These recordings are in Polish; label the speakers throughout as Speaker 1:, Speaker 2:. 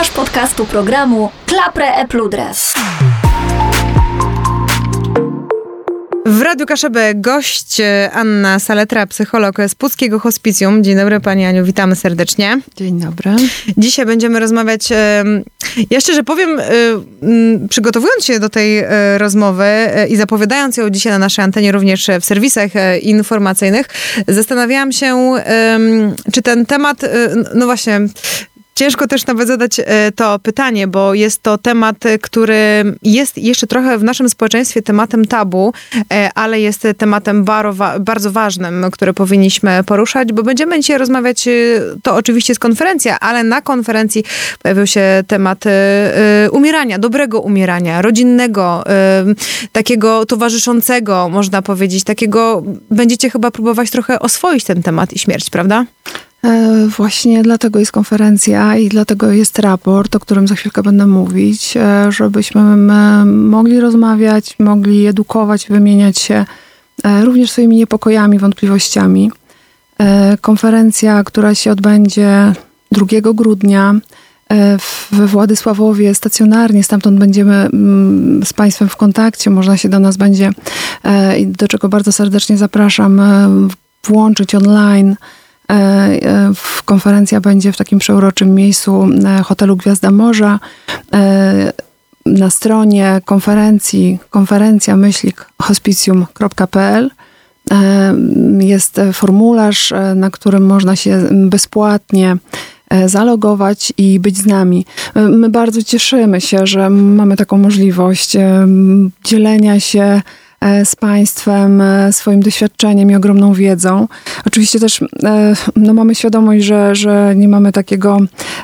Speaker 1: Słuchasz podcastu programu Klapre e Pludres.
Speaker 2: W Radiu Kaszebę gość Anna Saletra, psycholog z Puckiego Hospicjum. Dzień dobry Pani Aniu, witamy serdecznie.
Speaker 3: Dzień dobry.
Speaker 2: Dzisiaj będziemy rozmawiać, ja szczerze powiem, przygotowując się do tej rozmowy i zapowiadając ją dzisiaj na naszej antenie, również w serwisach informacyjnych, zastanawiałam się, czy ten temat, no właśnie... Ciężko też nawet zadać to pytanie, bo jest to temat, który jest jeszcze trochę w naszym społeczeństwie tematem tabu, ale jest tematem bardzo ważnym, który powinniśmy poruszać, bo będziemy dzisiaj rozmawiać, to oczywiście jest konferencja, ale na konferencji pojawił się temat umierania, dobrego umierania, rodzinnego, takiego towarzyszącego, można powiedzieć, takiego, będziecie chyba próbować trochę oswoić ten temat i śmierć, prawda?
Speaker 3: Właśnie dlatego jest konferencja i dlatego jest raport, o którym za chwilkę będę mówić, żebyśmy mogli rozmawiać, mogli edukować, wymieniać się również swoimi niepokojami, wątpliwościami. Konferencja, która się odbędzie 2 grudnia we Władysławowie stacjonarnie, stamtąd będziemy z Państwem w kontakcie, można się do nas będzie, do czego bardzo serdecznie zapraszam, włączyć online. Konferencja będzie w takim przeuroczym miejscu hotelu Gwiazda Morza. Na stronie konferencji konferencja-hospicjum.pl jest formularz, na którym można się bezpłatnie zalogować i być z nami. My bardzo cieszymy się, że mamy taką możliwość dzielenia się z Państwem, swoim doświadczeniem i ogromną wiedzą. Oczywiście też mamy świadomość, że nie mamy takiego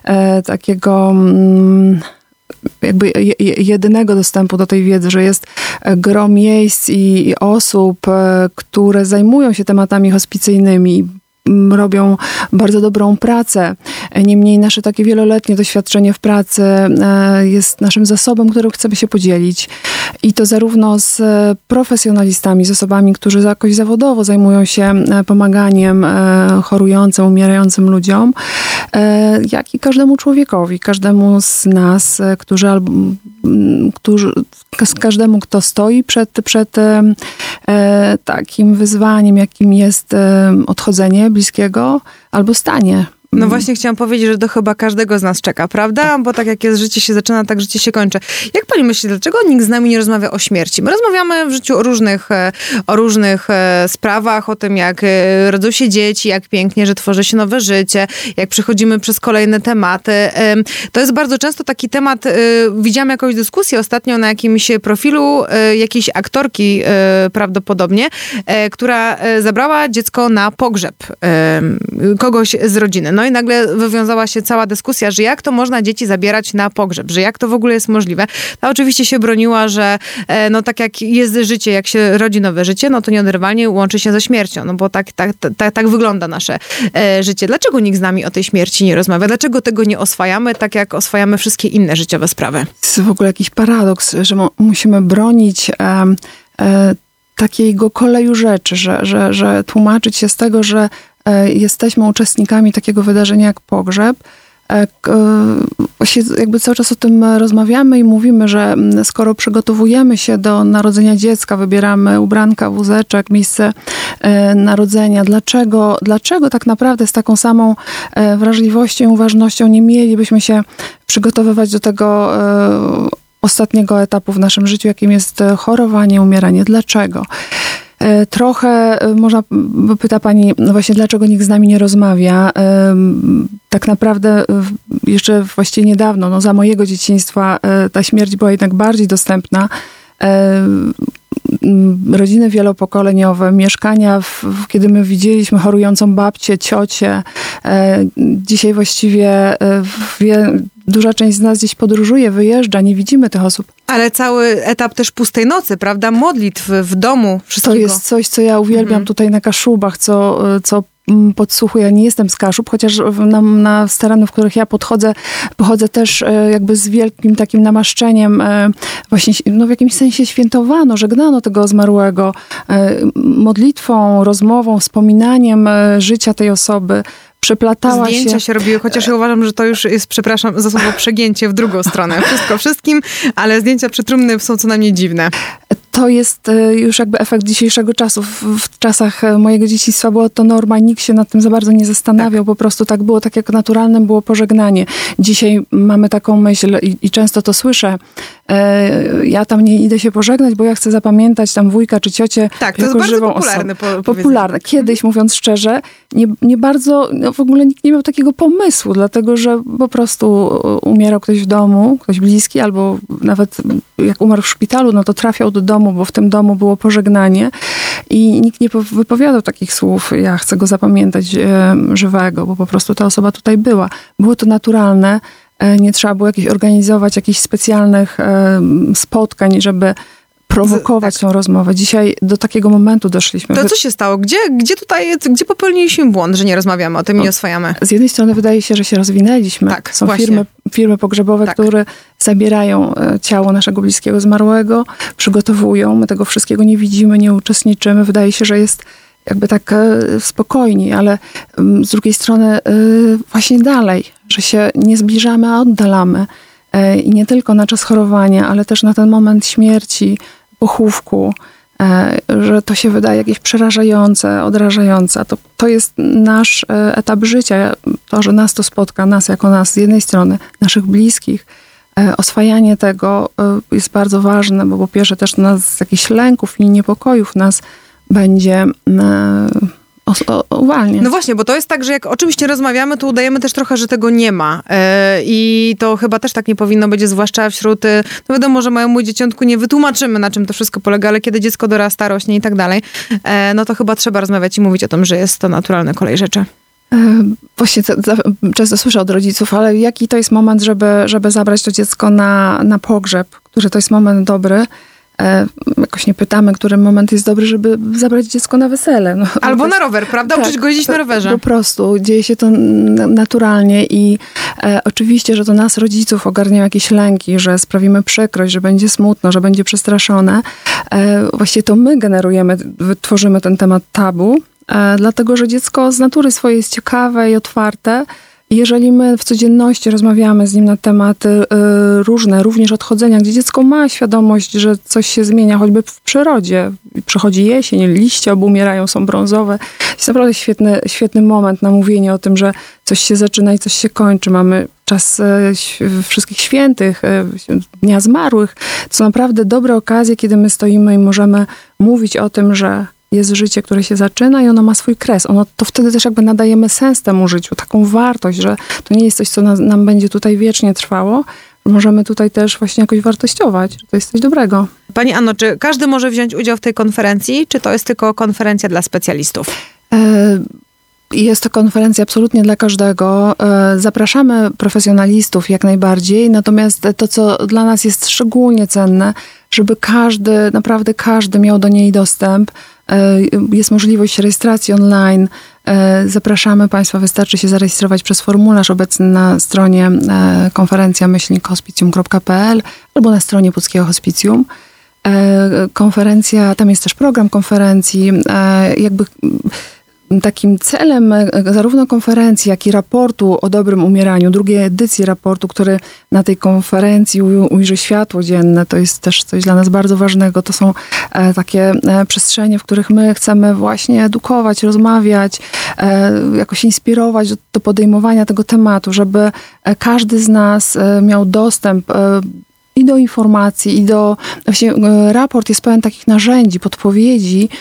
Speaker 3: jakby jedynego dostępu do tej wiedzy, że jest gro miejsc i osób, które zajmują się tematami hospicyjnymi, robią bardzo dobrą pracę. Niemniej nasze takie wieloletnie doświadczenie w pracy jest naszym zasobem, którym chcemy się podzielić. I to zarówno z profesjonalistami, z osobami, którzy jakoś zawodowo zajmują się pomaganiem chorującym, umierającym ludziom, jak i każdemu człowiekowi, każdemu z nas, każdemu, kto stoi przed takim wyzwaniem, jakim jest odchodzenie bliskiego albo stanie.
Speaker 2: No właśnie chciałam powiedzieć, że to chyba każdego z nas czeka, prawda? Bo tak jak jest życie się zaczyna, tak życie się kończy. Jak pani myśli, dlaczego nikt z nami nie rozmawia o śmierci? My rozmawiamy w życiu o różnych sprawach, o tym, jak rodzą się dzieci, jak pięknie, że tworzy się nowe życie, jak przechodzimy przez kolejne tematy. To jest bardzo często taki temat, widziałam jakąś dyskusję ostatnio na jakimś profilu jakiejś aktorki prawdopodobnie, która zabrała dziecko na pogrzeb kogoś z rodziny. No i nagle wywiązała się cała dyskusja, że jak to można dzieci zabierać na pogrzeb, że jak to w ogóle jest możliwe. Ta oczywiście się broniła, że no tak jak jest życie, jak się rodzi nowe życie, no to nieoderwalnie łączy się ze śmiercią, no bo tak wygląda nasze życie. Dlaczego nikt z nami o tej śmierci nie rozmawia? Dlaczego tego nie oswajamy, tak jak oswajamy wszystkie inne życiowe sprawy?
Speaker 3: To jest w ogóle jakiś paradoks, że musimy bronić takiego koleju rzeczy, że tłumaczyć się z tego, że jesteśmy uczestnikami takiego wydarzenia jak pogrzeb. Jakby cały czas o tym rozmawiamy i mówimy, że skoro przygotowujemy się do narodzenia dziecka, wybieramy ubranka, wózeczek, miejsce narodzenia, dlaczego tak naprawdę z taką samą wrażliwością i uważnością nie mielibyśmy się przygotowywać do tego ostatniego etapu w naszym życiu, jakim jest chorowanie, umieranie? Dlaczego? Trochę można, pyta pani, no właśnie dlaczego nikt z nami nie rozmawia. Tak naprawdę jeszcze właściwie niedawno, no za mojego dzieciństwa ta śmierć była jednak bardziej dostępna. Rodziny wielopokoleniowe, mieszkania, kiedy my widzieliśmy chorującą babcię, ciocię. Dzisiaj właściwie duża część z nas gdzieś podróżuje, wyjeżdża, nie widzimy tych osób.
Speaker 2: Ale cały etap też pustej nocy, prawda? Modlitw w domu, wszystkiego.
Speaker 3: To jest coś, co ja uwielbiam tutaj na Kaszubach, co podsłuchuję. Ja nie jestem z Kaszub, chociaż z terenów, w których ja pochodzę też jakby z wielkim takim namaszczeniem. Właśnie no w jakimś sensie świętowano, żegnano tego zmarłego modlitwą, rozmową, wspominaniem życia tej osoby. przeplatała
Speaker 2: Zdjęcia się robiły, chociaż ja uważam, że to już jest, przepraszam za słowo, przegięcie w drugą stronę. Wszystko wszystkim, ale zdjęcia przy trumny są co najmniej dziwne.
Speaker 3: To jest już jakby efekt dzisiejszego czasu. W czasach mojego dzieciństwa było to norma, nikt się nad tym za bardzo nie zastanawiał, po prostu tak było, tak jak naturalnym było pożegnanie. Dzisiaj mamy taką myśl i często to słyszę, ja tam nie idę się pożegnać, bo ja chcę zapamiętać tam wujka czy ciocię
Speaker 2: Tak, to
Speaker 3: jako
Speaker 2: jest
Speaker 3: żywą
Speaker 2: bardzo popularne.
Speaker 3: Popularne. Kiedyś, mówiąc szczerze, nie bardzo, w ogóle nikt nie miał takiego pomysłu, dlatego, że po prostu umierał ktoś w domu, ktoś bliski, albo nawet jak umarł w szpitalu, no to trafiał do domu, bo w tym domu było pożegnanie i nikt nie wypowiadał takich słów, ja chcę go zapamiętać żywego, bo po prostu ta osoba tutaj była. Było to naturalne, nie trzeba było organizować jakichś specjalnych spotkań, żeby prowokować tą rozmowę. Dzisiaj do takiego momentu doszliśmy.
Speaker 2: To co się stało? Gdzie popełniliśmy błąd, że nie rozmawiamy o tym, nie oswajamy?
Speaker 3: Z jednej strony wydaje się, że się rozwinęliśmy.
Speaker 2: Tak,
Speaker 3: są
Speaker 2: właśnie.
Speaker 3: firmy pogrzebowe,
Speaker 2: Tak.
Speaker 3: które zabierają ciało naszego bliskiego zmarłego, przygotowują. My tego wszystkiego nie widzimy, nie uczestniczymy. Wydaje się, że jest jakby tak spokojniej, ale z drugiej strony właśnie dalej, że się nie zbliżamy, a oddalamy. I nie tylko na czas chorowania, ale też na ten moment śmierci, pochówku, że to się wydaje jakieś przerażające, odrażające. To jest nasz etap życia. To, że nas to spotka, nas jako nas z jednej strony, naszych bliskich. Oswajanie tego jest bardzo ważne, bo po pierwsze też nas z jakichś lęków i niepokojów nas będzie uwalniać.
Speaker 2: No właśnie, bo to jest tak, że jak o czymś nie rozmawiamy, to udajemy też trochę, że tego nie ma. I to chyba też tak nie powinno być, zwłaszcza wśród, no wiadomo, że mojemu dzieciątku nie wytłumaczymy, na czym to wszystko polega, ale kiedy dziecko dorasta, rośnie i tak dalej, no to chyba trzeba rozmawiać i mówić o tym, że jest to naturalna kolej rzeczy.
Speaker 3: Właśnie często słyszę od rodziców, ale jaki to jest moment, żeby zabrać to dziecko na pogrzeb, który to jest moment dobry. Jakoś nie pytamy, który moment jest dobry, żeby zabrać dziecko na wesele. No,
Speaker 2: albo na rower, prawda?
Speaker 3: Tak,
Speaker 2: Uczyć go jeździć na rowerze.
Speaker 3: Po prostu dzieje się to naturalnie i oczywiście, że to nas rodziców ogarniają jakieś lęki, że sprawimy przykrość, że będzie smutno, że będzie przestraszone. Właściwie to my tworzymy ten temat tabu, dlatego, że dziecko z natury swojej jest ciekawe i otwarte. I jeżeli my w codzienności rozmawiamy z nim na tematy różne, również odchodzenia, gdzie dziecko ma świadomość, że coś się zmienia, choćby w przyrodzie. Przychodzi jesień, liście obumierają, są brązowe. Jest naprawdę świetny moment na mówienie o tym, że coś się zaczyna i coś się kończy. Mamy czas wszystkich świętych, Dnia Zmarłych. To są naprawdę dobre okazje, kiedy my stoimy i możemy mówić o tym, że jest życie, które się zaczyna i ono ma swój kres. To wtedy też jakby nadajemy sens temu życiu, taką wartość, że to nie jest coś, co nam będzie tutaj wiecznie trwało. Możemy tutaj też właśnie jakoś wartościować, że to jest coś dobrego.
Speaker 2: Pani Anno, czy każdy może wziąć udział w tej konferencji, czy to jest tylko konferencja dla specjalistów?
Speaker 3: Jest to konferencja absolutnie dla każdego. Zapraszamy profesjonalistów jak najbardziej, natomiast to, co dla nas jest szczególnie cenne, żeby naprawdę każdy miał do niej dostęp. Jest możliwość rejestracji online. Zapraszamy Państwa, wystarczy się zarejestrować przez formularz obecny na stronie konferencja-hospicjum.pl albo na stronie Puckiego Hospicjum. Konferencja, tam jest też program konferencji, jakby takim celem zarówno konferencji, jak i raportu o dobrym umieraniu, drugiej edycji raportu, który na tej konferencji ujrzy światło dzienne, to jest też coś dla nas bardzo ważnego. To są takie przestrzenie, w których my chcemy właśnie edukować, rozmawiać, jakoś inspirować do podejmowania tego tematu, żeby każdy z nas miał dostęp i do informacji, i do... Właśnie raport jest pełen takich narzędzi, podpowiedzi,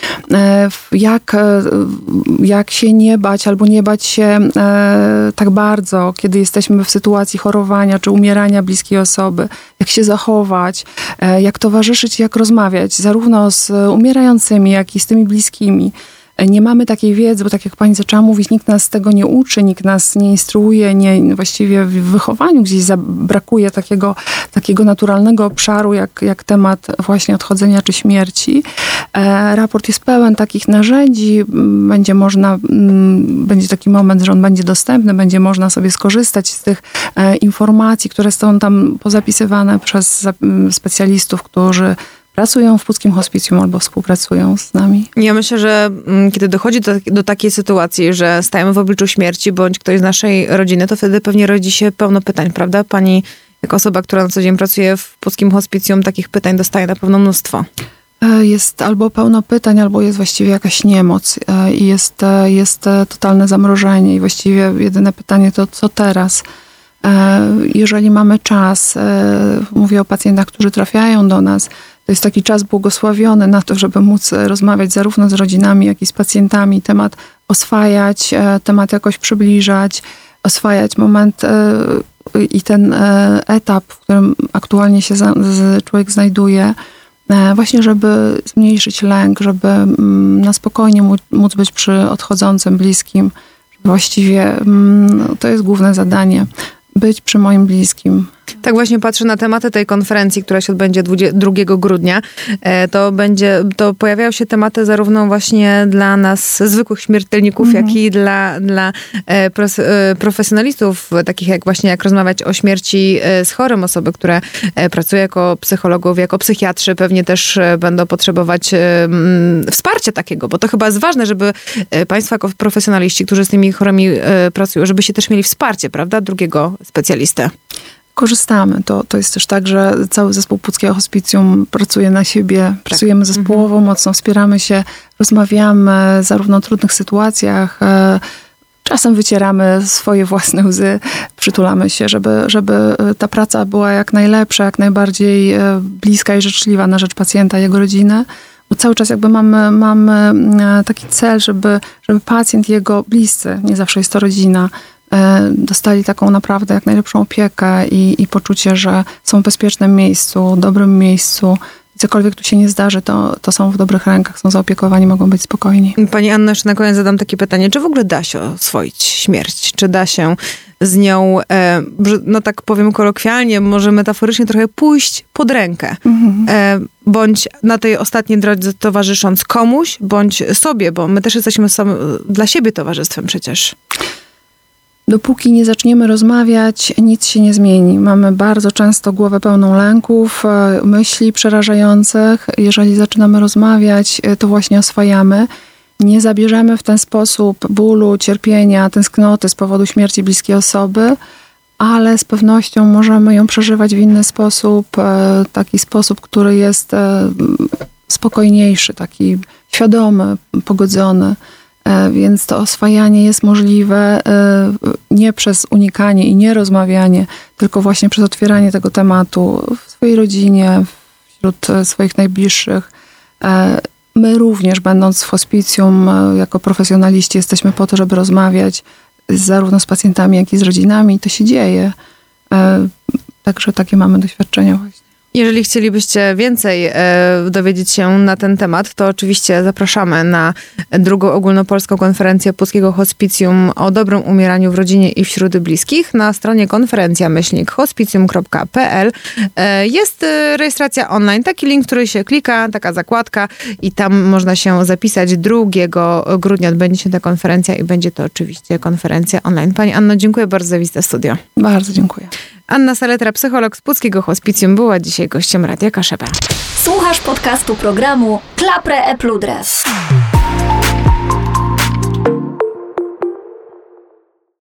Speaker 3: jak się nie bać, albo nie bać się tak bardzo, kiedy jesteśmy w sytuacji chorowania czy umierania bliskiej osoby, jak się zachować, jak towarzyszyć, jak rozmawiać, zarówno z umierającymi, jak i z tymi bliskimi. Nie mamy takiej wiedzy, bo tak jak pani zaczęła mówić, nikt nas tego nie uczy, nikt nas nie instruuje, właściwie w wychowaniu gdzieś brakuje takiego naturalnego obszaru, jak temat właśnie odchodzenia czy śmierci. Raport jest pełen takich narzędzi, będzie taki moment, że on będzie dostępny, będzie można sobie skorzystać z tych informacji, które są tam pozapisywane przez specjalistów, którzy pracują w Puckim Hospicjum albo współpracują z nami.
Speaker 2: Ja myślę, że kiedy dochodzi do takiej sytuacji, że stajemy w obliczu śmierci, bądź ktoś z naszej rodziny, to wtedy pewnie rodzi się pełno pytań, prawda? Pani, jako osoba, która na co dzień pracuje w Puckim Hospicjum, takich pytań dostaje na pewno mnóstwo.
Speaker 3: Jest albo pełno pytań, albo jest właściwie jakaś niemoc i jest totalne zamrożenie i właściwie jedyne pytanie to co teraz? Jeżeli mamy czas, mówię o pacjentach, którzy trafiają do nas, to jest taki czas błogosławiony na to, żeby móc rozmawiać zarówno z rodzinami, jak i z pacjentami, temat oswajać, temat jakoś przybliżać, oswajać moment i ten etap, w którym aktualnie się człowiek znajduje, właśnie żeby zmniejszyć lęk, żeby na spokojnie móc być przy odchodzącym bliskim. Właściwie to jest główne zadanie. Być przy moim bliskim.
Speaker 2: Tak właśnie patrzę na tematy tej konferencji, która się odbędzie 2 grudnia. To pojawiają się tematy zarówno właśnie dla nas, zwykłych śmiertelników, jak i dla profesjonalistów, takich jak rozmawiać o śmierci z chorym, osoby, które pracują jako psychologów, jako psychiatrzy, pewnie też będą potrzebować wsparcia takiego, bo to chyba jest ważne, żeby państwo jako profesjonaliści, którzy z tymi chorymi pracują, żebyście też mieli wsparcie, prawda, drugiego specjalistę.
Speaker 3: Korzystamy. To jest też tak, że cały zespół Puckiego Hospicjum pracuje na siebie, pracujemy zespołowo, mocno wspieramy się, rozmawiamy zarówno o trudnych sytuacjach, czasem wycieramy swoje własne łzy, przytulamy się, żeby ta praca była jak najlepsza, jak najbardziej bliska i życzliwa na rzecz pacjenta i jego rodziny. Bo cały czas jakby mamy taki cel, żeby pacjent i jego bliscy, nie zawsze jest to rodzina, dostali taką naprawdę jak najlepszą opiekę i poczucie, że są w bezpiecznym miejscu, dobrym miejscu. Cokolwiek tu się nie zdarzy, to są w dobrych rękach, są zaopiekowani, mogą być spokojni.
Speaker 2: Pani Anno, jeszcze na koniec zadam takie pytanie. Czy w ogóle da się oswoić śmierć? Czy da się z nią, no tak powiem kolokwialnie, może metaforycznie trochę pójść pod rękę? Bądź na tej ostatniej drodze towarzysząc komuś, bądź sobie, bo my też jesteśmy dla siebie towarzystwem przecież.
Speaker 3: Dopóki nie zaczniemy rozmawiać, nic się nie zmieni. Mamy bardzo często głowę pełną lęków, myśli przerażających. Jeżeli zaczynamy rozmawiać, to właśnie oswajamy. Nie zabierzemy w ten sposób bólu, cierpienia, tęsknoty z powodu śmierci bliskiej osoby, ale z pewnością możemy ją przeżywać w inny sposób, taki sposób, który jest spokojniejszy, taki świadomy, pogodzony. Więc to oswajanie jest możliwe nie przez unikanie i nierozmawianie, tylko właśnie przez otwieranie tego tematu w swojej rodzinie, wśród swoich najbliższych. My również, będąc w hospicjum, jako profesjonaliści, jesteśmy po to, żeby rozmawiać zarówno z pacjentami, jak i z rodzinami. I to się dzieje. Także takie mamy doświadczenia właśnie.
Speaker 2: Jeżeli chcielibyście więcej dowiedzieć się na ten temat, to oczywiście zapraszamy na 2. ogólnopolską konferencję Puckiego Hospicjum o dobrym umieraniu w rodzinie i wśród bliskich. Na stronie konferencja-hospicjum.pl jest rejestracja online. Taki link, który się klika, taka zakładka i tam można się zapisać. 2 grudnia odbędzie się ta konferencja i będzie to oczywiście konferencja online. Pani Anno, dziękuję bardzo za wizytę w studio.
Speaker 3: Bardzo dziękuję.
Speaker 2: Anna Saletra, psycholog z Puckiego Hospicjum, była dzisiaj gościem Radia Kaszebę.
Speaker 1: Słuchasz podcastu programu Klapre e Pludres.